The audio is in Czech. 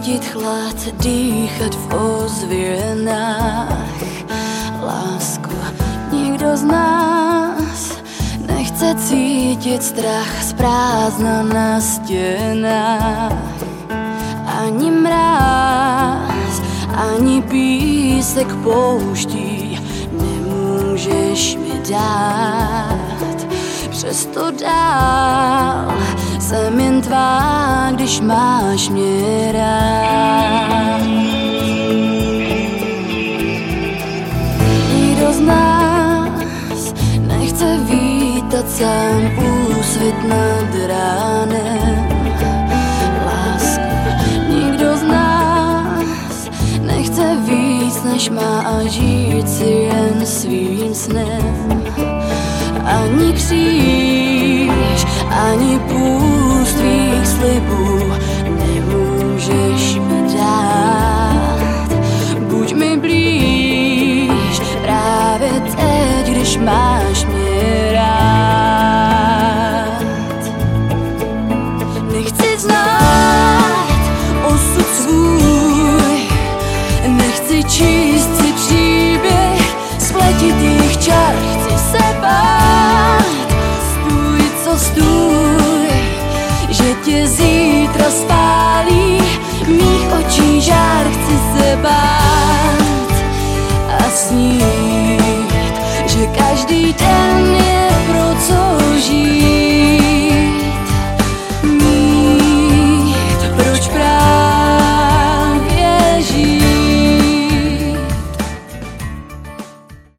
cítit chlad, dýchat v ozvěnách. Lásku, nikdo z nás nechce cítit strach z prázdna na stěnách. Ani mráz, ani písek pouští nemůžeš mi dát. Přesto dál jsem jen tvá, když máš mě rád. Nikdo z nás nechce vítat sám úsvit nad ránem. Lásku, nikdo z nás nechce víc, než má a žít si jen svým snem. Ani kříž, ani půst tvých slibů nemůžeš mi dát. Buď mi blíž právě teď, když máš mě rád. Nechci znát osud svůj, nechci číst si příběh spletitých čar, chci se bát. Stůj, že tě zítra spálí mých očí žár, chci se bát a snít, že každý den